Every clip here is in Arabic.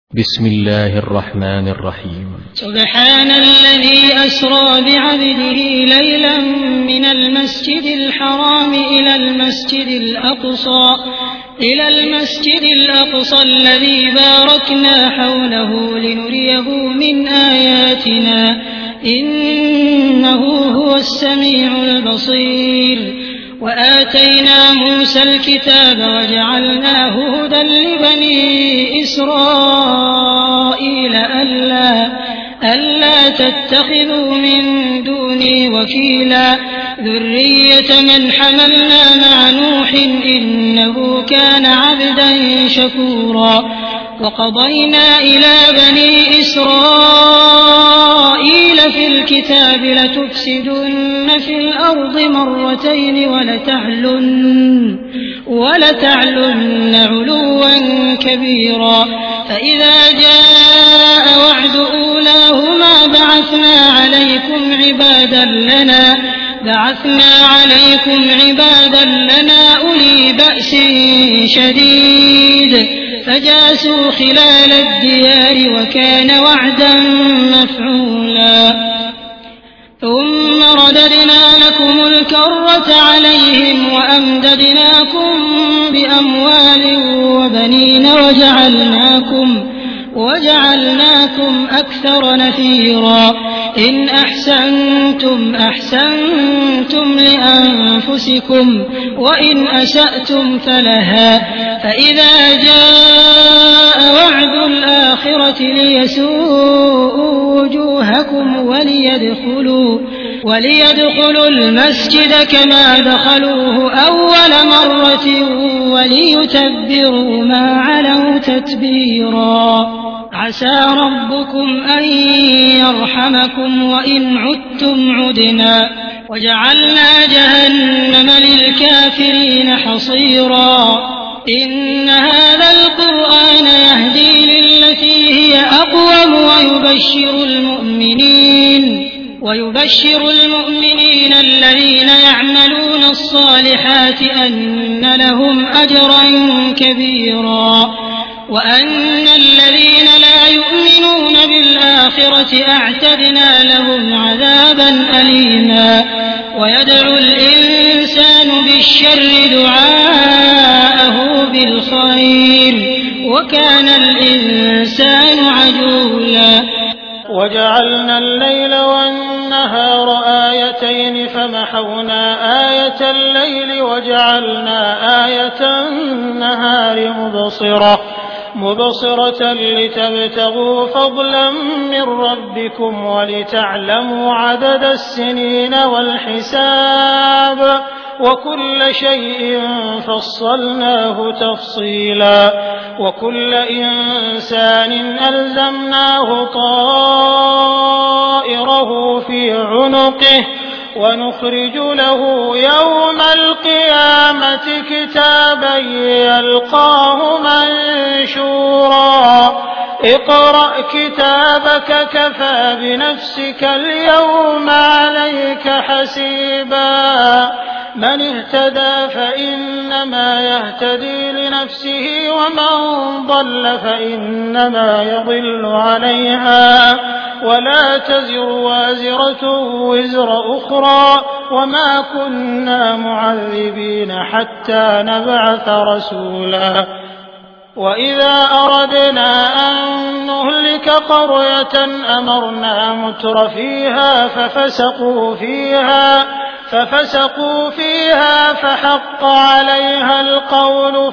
بسم الله الرحمن الرحيم. سبحان الذي أسرى بعبده ليلا من المسجد الحرام إلى المسجد الأقصى الذي باركنا حوله لنريه من آياتنا إنه هو السميع البصير. وآتينا موسى الكتاب وجعلناه هدى لبني إسرائيل ألا تتخذوا من دوني وكيلا ذرية من حملنا مع نوح إنه كان عبدا شكورا. وقضينا إلى بني إسرائيل في الكتاب لتفسدن في الأرض مرتين ولتعلن علوا كبيرا. فإذا جاء وعد أولاهما بعثنا عليكم عبادا لنا أولي بأس شديد فجاسوا خلال الديار وكان وعدا مفعولا. ثم رددنا لكم الكرة عليهم وأمددناكم بأموال وبنين وجعلناكم أكثر نفيرا. إن أحسنتم لأنفسكم وإن أسأتم فلها. فإذا جاء وعد الآخرة ليسوءوا وجوهكم وليدخلوا المسجد كما دخلوه أول مرة وليتبروا ما علوا تتبيرا. عسى ربكم أن يرحمكم وإن عدتم عدنا وجعلنا جهنم للكافرين حصيرا. إن هذا القرآن يهدي للتي هي أقوم ويبشر المؤمنين الذين يعملون الصالحات أن لهم أجرا كبيرا. وأن الذين لا يؤمنون بالآخرة أعتدنا لهم عذابا أليما. ويدعو الإنسان بالشر دعاءه بالخير وكان الإنسان عجولا. وجعلنا الليل والنهار آيتين فمحونا آية الليل وجعلنا آية النهار مبصرة لتبتغوا فضلا من ربكم ولتعلموا عدد السنين والحساب وكل شيء فصلناه تفصيلا. وكل إنسان ألزمناه طائره في عنقه ونخرج له يوم القيامة كتابا يلقاه منشورا. اقرأ كتابك كفى بنفسك اليوم عليك حسيبا. من اهتدى فإنما يهتدي لنفسه ومن ضل فإنما يضل عليها ولا تزر وازرة وزر أخرى وما كنا معذبين حتى نبعث رسولا. وإذا أردنا أن نهلك قرية أمرنا متر فيها ففسقوا فيها فحق عليها القول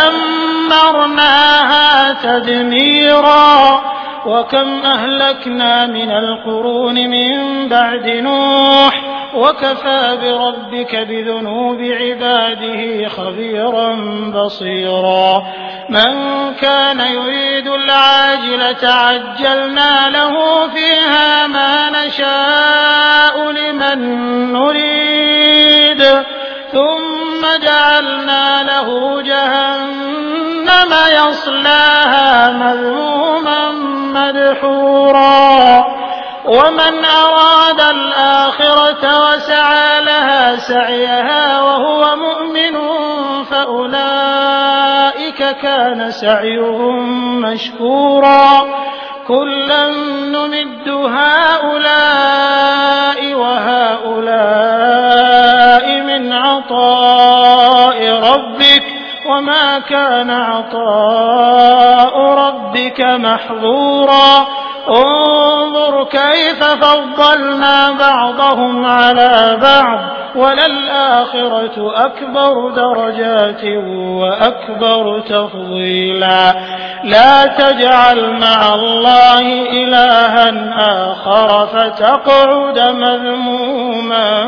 فدمرناها تدميرا. وكم أهلكنا من القرون من بعد نوح وكفى بربك بذنوب عباده خبيرا بصيرا. من كان يريد العاجلة عجلنا له فيها ما نشاء لمن نريد ثم جعلنا له جهنم يصلاها مذموما مدحورا. ومن أراد الآخرة وسعى لها سعيها وهو مؤمن فأولئك ذلك كان سعيهم مشكورا كلا نمد هؤلاء وهؤلاء من عطاء ربك وما كان عطاء ربك محظورا انظر كيف فضلنا بعضهم على بعض وللآخرة أكبر درجات وأكبر تفضيلا لا تجعل مع الله إلها آخر فتقعد مذموما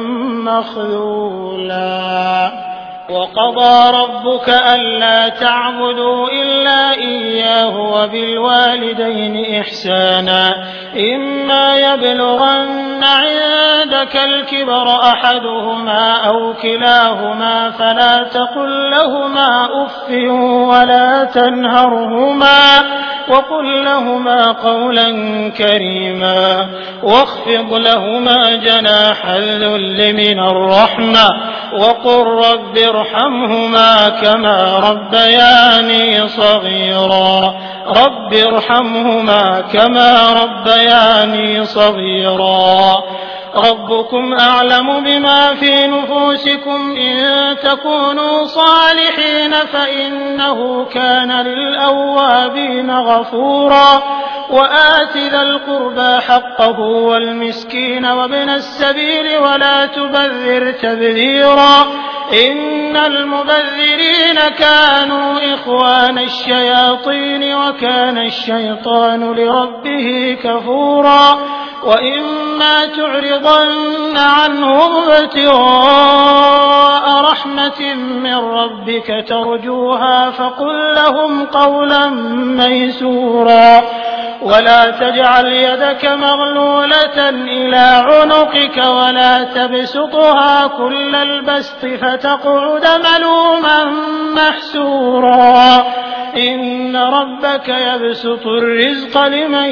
مخذولا وقضى ربك ألا تعبدوا إلا إياه وبالوالدين إحسانا إما يبلغن عندك الكبر أحدهما أو كلاهما فلا تقل لهما أف ولا تنهرهما وقل لهما قولا كريما واخفض لهما جناح الذل من الرحمة وقل رب ارحمهما كما ربياني صغيرا رب ارحمهما كما ربياني صغيرا ربكم أعلم بما في نفوسكم إن تكونوا صالحين فإنه كان للأوابين غفورا وآت ذا القربى حقه والمسكين وابن السبيل ولا تبذر تبذيرا إن المبذرين كانوا إخوان الشياطين وكان الشيطان لربه كفورا وإما تعرضن عنهم ابتغاء رحمة من ربك ترجوها فقل لهم قولا ميسورا ولا تجعل يدك مغلولة إلى عنقك ولا تبسطها كل البسط فتقعد ملوما محسورا إن ربك يبسط الرزق لمن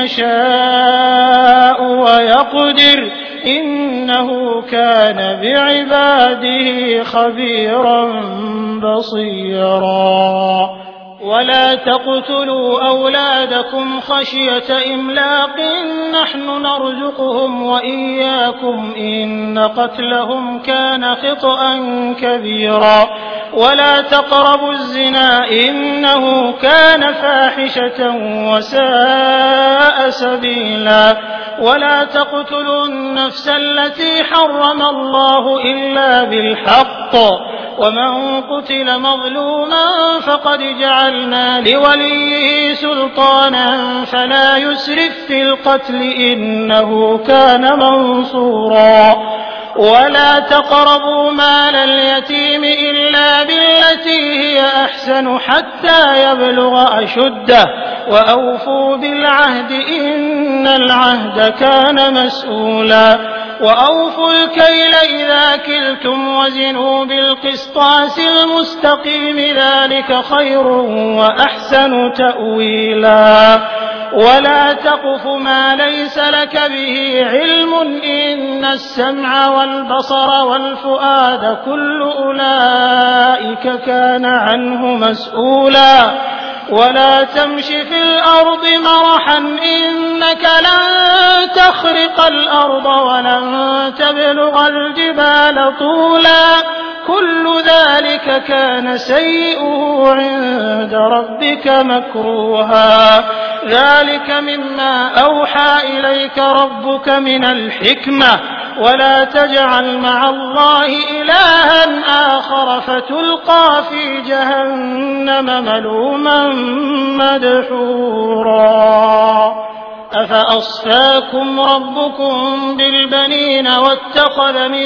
يشاء ويقدر إنه كان بعباده خبيرا بصيرا ولا تقتلوا أولادكم خشية إملاق نحن نرزقهم وإياكم إن قتلهم كان خطأ كبيرا ولا تقربوا الزنا إنه كان فاحشة وساء سبيلا ولا تقتلوا النفس التي حرم الله إلا بالحق ومن قتل مظلوما فقد جعلنا لوليه سلطانا فلا يسرف في القتل إنه كان منصورا ولا تقربوا مال اليتيم إلا بالتي هي أحسن حتى يبلغ أشده وأوفوا بالعهد إن العهد كان مسؤولا وأوفوا الكيل إذا كلتم وزنوا بالقسطاس المستقيم ذلك خير وأحسن تأويلا ولا تقف ما ليس لك به علم إن السمع والبصر والفؤاد كل أولئك كان عنه مسؤولا ولا تمش في الأرض مرحا إنك لن تخرق الأرض ولن تبلغ الجبال طولا كل ذلك كان سيئه عند ربك مكروها ذلك مما أوحى إليك ربك من الحكمة ولا تجعل مع الله إلها آخر فتلقى في جهنم ملوما مدحورا أفأصفاكم ربكم بالبنين واتخذ من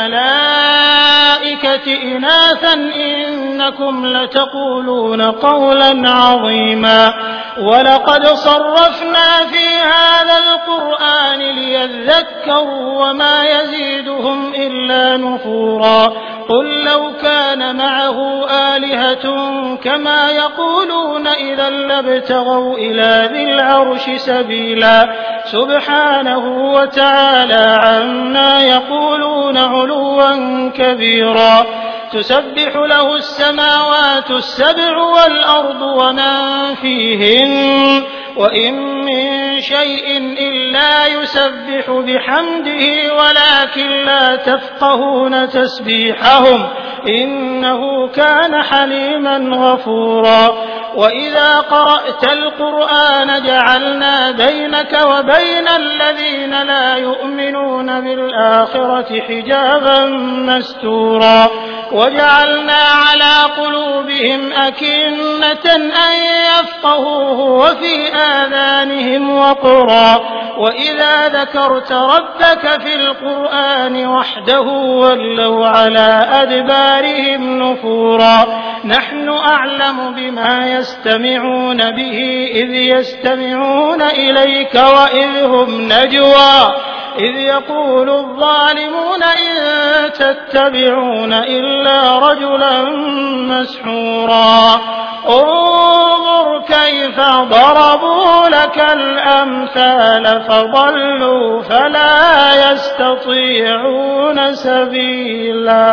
الملائكة إناثا إنكم لتقولون قولا عظيما ولقد صرفنا في هذا القرآن ليذكروا وما يزيدهم إلا نفورا قل لو كان معه آلهة كما يقولون إذا لابتغوا إلى ذي العرش سبيلا سبحانه وتعالى عما يقولون علوا كبيرا تسبح له السماوات السبع والأرض ومن فيهن وإن من شيء إلا يسبح بحمده ولكن لا تفقهون تسبيحهم إنه كان حليما غفورا وإذا قرأت القرآن جعلنا بينك وبين الذين لا يؤمنون بالآخرة حجابا مستورا وجعلنا على قلوبهم أكنة أن يفقهوه وفي آذانهم وقرا وإذا ذكرت ربك في القرآن وحده ولوا على أدبارهم نفورا نحن أعلم بما يستمعون به إذ يستمعون إليك وإذ هم نجوى إذ يقول الظالمون إن تتبعون إلا رجلا مسحورا انظر كيف ضربوا لك الأمثال فضلوا فلا يستطيعون سبيلا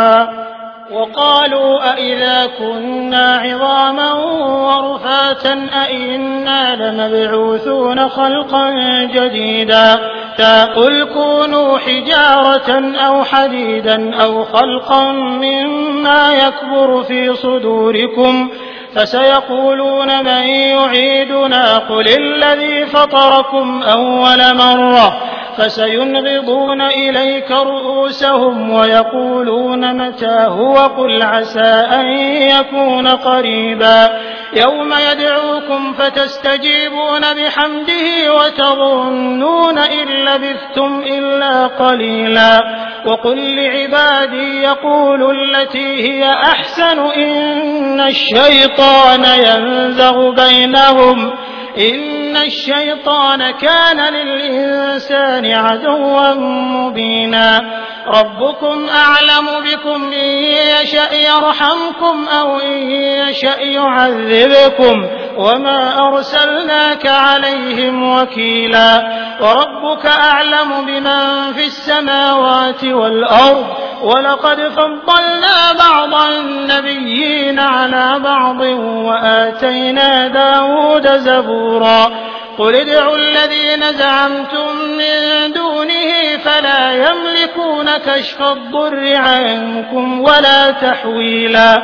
وقالوا أئذا كنا عظاما ورفاتا أئنا لمبعوثون خلقا جديدا قل كونوا حجارة أو حديدا أو خلقا مما يكبر في صدوركم فسيقولون من يعيدنا قل الذي فطركم أول مرة فسينغضون إليك رؤوسهم ويقولون متى هو قل عسى أن يكون قريبا يوم يدعوكم فتستجيبون بحمده وتظنون إن لبثتم إلا قليلا وقل لعبادي يقولوا التي هي أحسن إن الشيطان ينزغ بينهم إن الشيطان كان للإنسان عدوا مبينا ربكم أعلم بكم إن يشأ يرحمكم أو إن يشأ يعذبكم وما أرسلناك عليهم وكيلا وربك أعلم بمن في السماوات والأرض ولقد فضلنا بعض النبيين على بعض وآتينا داود زبورا قل ادعوا الذين زعمتم من دونه فلا يملكون كشف الضر عنكم ولا تحويلا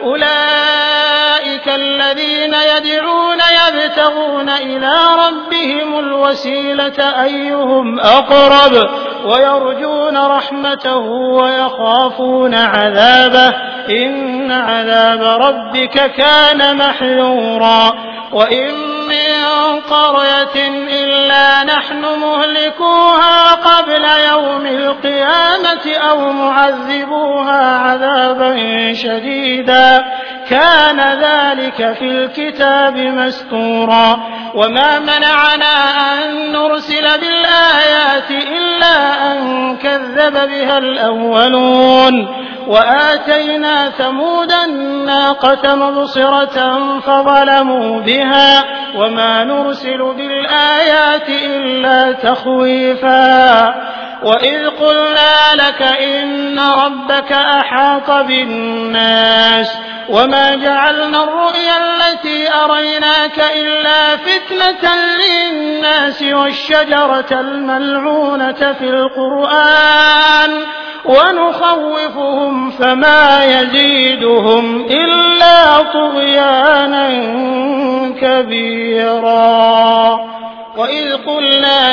أولئك الذين يدعون يبتغون إلى ربهم الوسيلة أيهم أقرب ويرجون رحمته ويخافون عذابه إن عذاب ربك كان محذورا وإن من قرية إلا نحن مهلكوها قبل يوم القيامة أو معذبوها عذابا شديدا كان ذلك في الكتاب مسطورا وما منعنا أن نرسل بالآيات إلا أن كذب بها الأولون وآتينا ثمود الناقة مبصرة فظلموا بها وما نرسل بالآيات إلا تخويفا وإذ قلنا لك إن ربك أحاط بالناس وما جعلنا الرؤيا التي أريناك إلا فتنة للناس والشجرة الملعونة في القرآن ونخوفهم فما يزيدهم إلا طغيانا كبيرا وإذ قلنا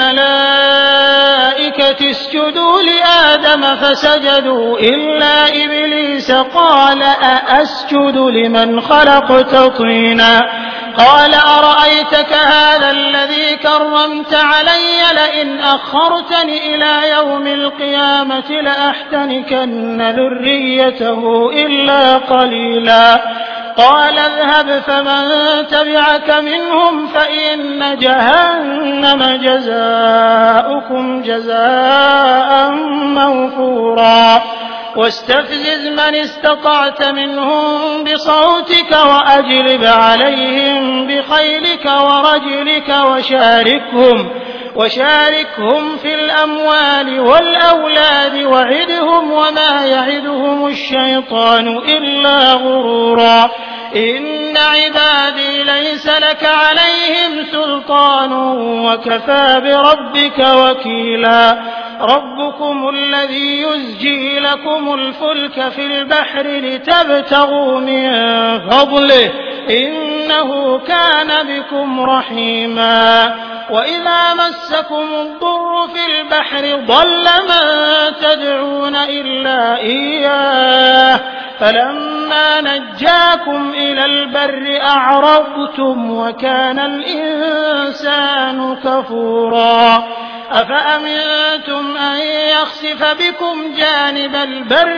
للملائكة اسجدوا لآدم فسجدوا إلا إبليس قال أأسجد لمن خلقت طينا قال أرأيتك هذا الذي كرمت علي لئن أخرتني إلى يوم القيامة لأحتنكن ذريته إلا قليلا قال اذهب فمن تبعك منهم فإن جهنم جزاؤكم جزاء موفورا واستفزز من استطعت منهم بصوتك وأجلب عليهم بخيلك ورجلك وشاركهم في الأموال والأولاد وعدهم وما يعدهم الشيطان إلا غرورا إن عبادي ليس لك عليهم سلطان وكفى بربك وكيلا ربكم الذي يزجي لكم الفلك في البحر لتبتغوا من فضله إنه كان بكم رحيما وإذا مسكم الضر في البحر ضل من تدعون إلا إياه فلما نجاكم إلى البر أعرضتم وكان الإنسان كفورا أفأمنتم أن يخسف بكم جانب البر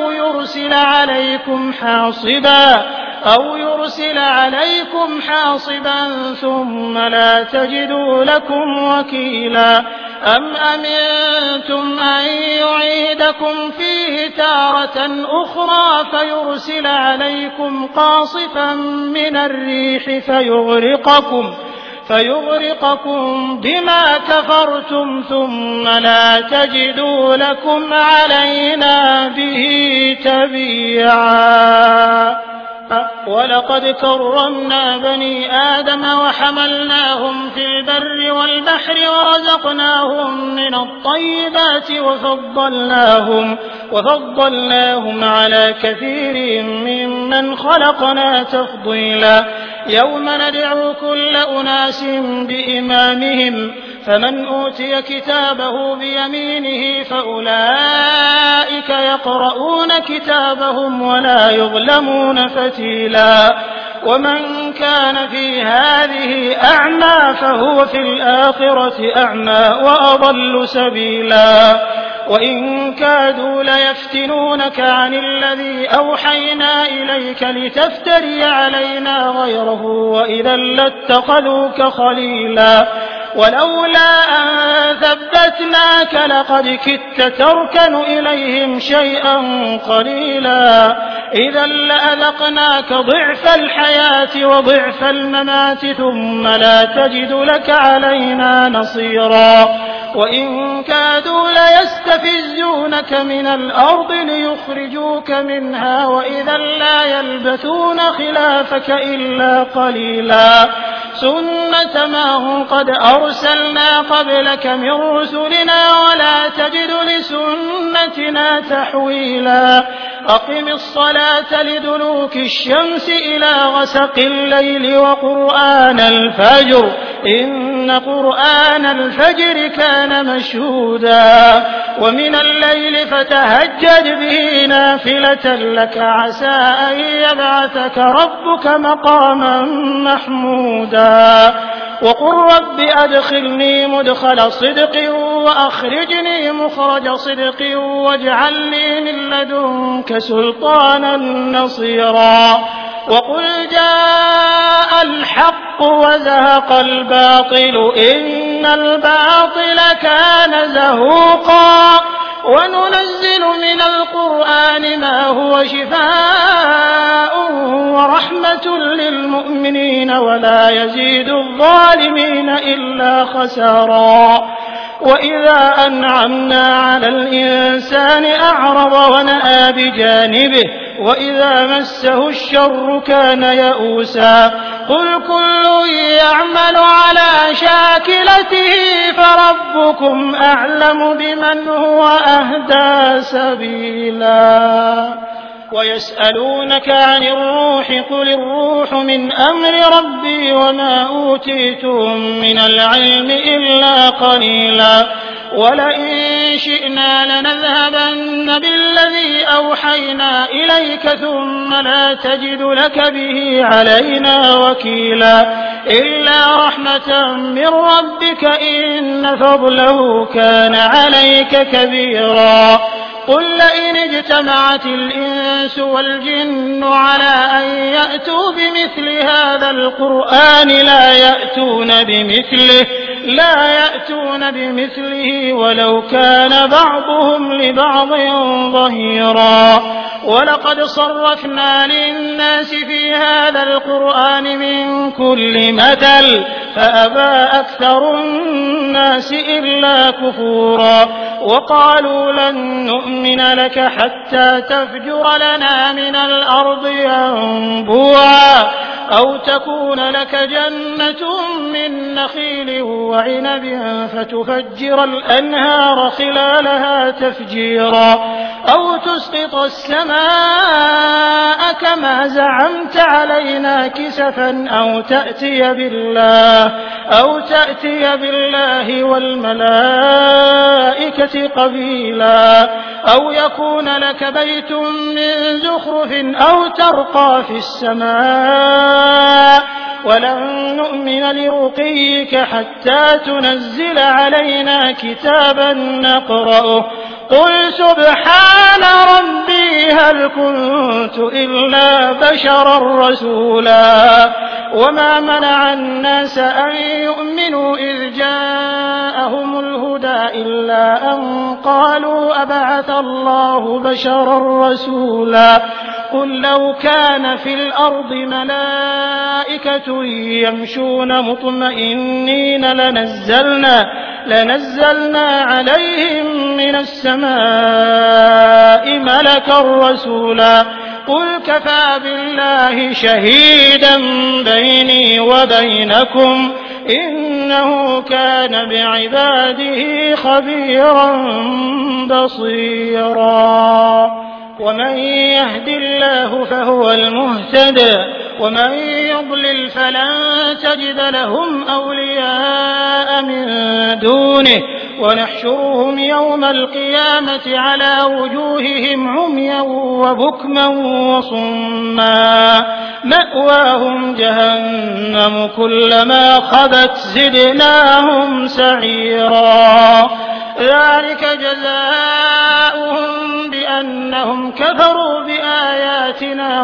أو يرسل عليكم حاصبا ثم لا تجدوا لكم وكيلا أم أمنتم أن يعيدكم فيه تارة أخرى فيرسل عليكم قاصفا من الريح فيغرقكم بما كفرتم ثم لا تجدوا لكم علينا به تبيعا ولقد كرمنا بني آدم وحملناهم في البر والبحر ورزقناهم من الطيبات وفضلناهم على كثير ممن خلقنا تفضيلا يوم ندعو كل أناس بإمامهم فمن أوتي كتابه بيمينه فأولئك يقرؤون كتابهم ولا يظلمون فتيلا ومن كان في هذه أعمى فهو في الآخرة أعمى وأضل سبيلا وإن كادوا ليفتنونك عن الذي أوحينا إليك لتفتري علينا غيره وإذا لاتخذوك خليلا ولولا أن ثبتناك لقد كدت تركن إليهم شيئا قليلا إذا لأذقناك ضعف الحياة وضعف الممات ثم لا تجد لك علينا نصيرا وإن كادوا ليستفزونك من الأرض ليخرجوك منها وإذا لا يلبثون خلافك إلا قليلا سنة ما هم قد أرسلنا قبلك من رسلنا ولا تجد لسنتنا تحويلا أقم الصلاة لدلوك الشمس إلى غسق الليل وقرآن الفجر إن قرآن الفجر كان مشهودا ومن الليل فتهجد به نافلة لك عسى أن يبعثك ربك مقاما محمودا وقل رب أدخلني مدخل صدق وأخرجني مخرج صدق واجعل لي من لدنك سلطانا نصيرا وقل جاء الحق وزهق الباطل إن الباطل كان زهوقا وننزل من القرآن ما هو شفاء ورحمة للمؤمنين ولا يزيد الظالمين إلا خسارا وإذا أنعمنا على الإنسان أعرض ونأى بجانبه وإذا مسه الشر كان يئوسا قل كل يعمل على شاكلته فربكم أعلم بمن هو أهدى سبيلا ويسألونك عن الروح قل الروح من أمر ربي وما أوتيتم من العلم إلا قليلا ولئن شئنا لنذهبن بالذي أوحينا إليك ثم لا تجد لك به علينا وكيلا إلا رحمة من ربك إن فضله كان عليك كبيرا قل لئن اجتمعت الإنس والجن على أن يأتوا بمثل هذا القرآن لا يأتون بمثله ولو كان بعضهم لبعض ظهيرا ولقد صرفنا للناس في هذا القرآن من كل مثل فأبى أكثر الناس إلا كفورا وقالوا لن نؤمن لك حتى تفجر لنا من الأرض ينبوعا أو تكون لك جنة من نخيل وعنب فتفجر الأنهار خلالها تفجيرا أو تسقط السماء كما زعمت علينا كسفا أو تأتي بالله والملائكة قبيلا أو يكون لك بيت من زخرف أو ترقى في السماء ولن نؤمن لرقيك حتى تنزل علينا كتابا نقرأه قل سبحان ربي هل كنت إلا بشرا رسولا وما منع الناس أن يؤمنوا إذ جاءهم الهدى إلا أن قالوا أبعث الله بشرا رسولا قل لو كان في الأرض ملائكة يمشون مطمئنين لنزلنا عليهم من السماء ملكا رسولا قل كفى بالله شهيدا بيني وبينكم إنه كان بعباده خبيرا بصيرا ومن يهد الله فهو المهتد ومن يضلل فلن تجد لهم أولياء من دونه ونحشرهم يوم القيامة على وجوههم عميا وبكما وصما مأواهم جهنم كلما خبت زدناهم سعيرا ذلك جزاؤهم بأنهم كفروا بآياتنا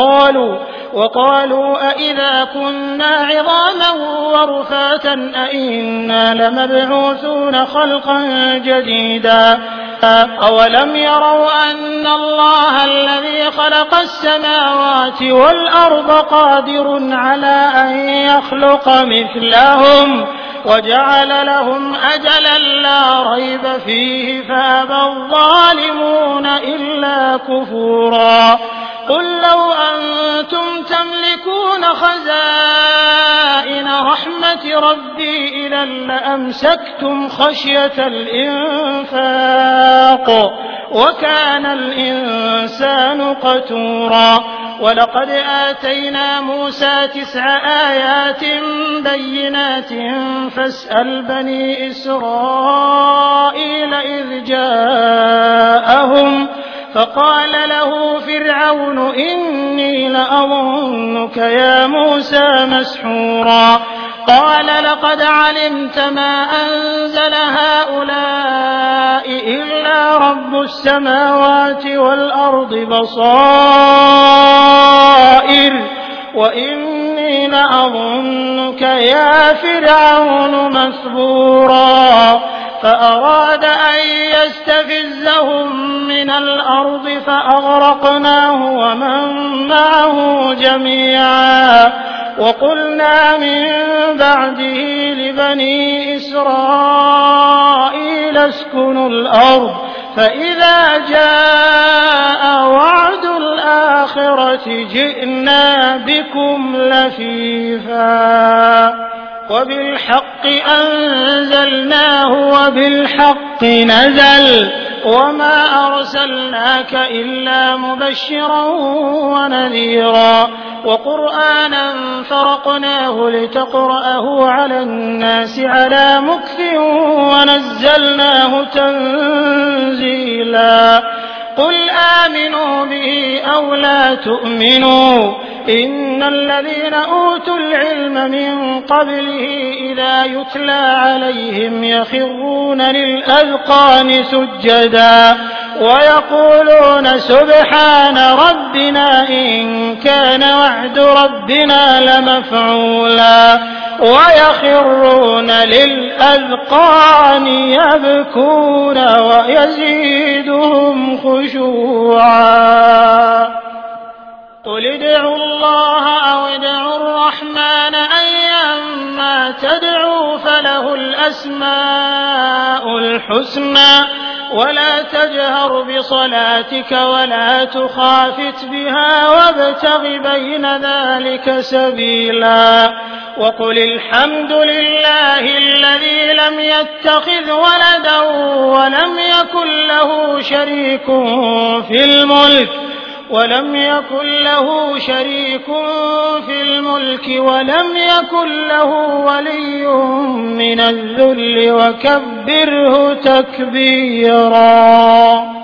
وقالوا أئذا كنا عظاما ورفاتا أئنا لمبعوثون خلقا جديدا أولم يروا أن الله الذي خلق السماوات والأرض قادر على أن يخلق مثلهم وجعل لهم أجلا لا ريب فيه فأبى الظالمون إلا كفورا قل لو أنتم تملكون خزائن رحمة ربي إذا لأمسكتم خشية الإنفاق وكان الإنسان قتورا ولقد آتينا موسى 9 آيات بينات فاسأل بني إسرائيل إذ جاءهم فقال له فرعون إني لأظنك يا موسى مسحورا قال لقد علمت ما أنزل هؤلاء إلا رب السماوات والأرض بصائر وإني لأظنك يا فرعون مثبورا فأراد أن يستفزهم من الأرض فأغرقناه ومن معه جميعا وقلنا من بعده لبني إسرائيل اسكنوا الأرض فإذا جاء وعد الآخرة جئنا بكم لفيفا وبالحق أنزلناه وبالحق نزل وما أرسلناك إلا مبشرا ونذيرا وقرآنا فرقناه لتقرأه على الناس على مكث ونزلناه تنزيلا قل آمنوا به أو لا تؤمنوا إن الذين أوتوا العلم من قبله إذا يتلى عليهم يخرون للأذقان سجدا ويقولون سبحان ربنا إن كان وعد ربنا لمفعولا ويخرون للأذقان يبكون ويزيدهم خشوعا قل ادعوا الله أو ادعوا الرحمن أيما تدعوا فله وله الأسماء الحسنى ولا تجهر بصلاتك ولا تخافت بها وابتغ بين ذلك سبيلا وقل الحمد لله الذي لم يتخذ ولدا ولم يكن له شريك في الملك ولم يكن له ولي من الذل وكبره تكبيرا.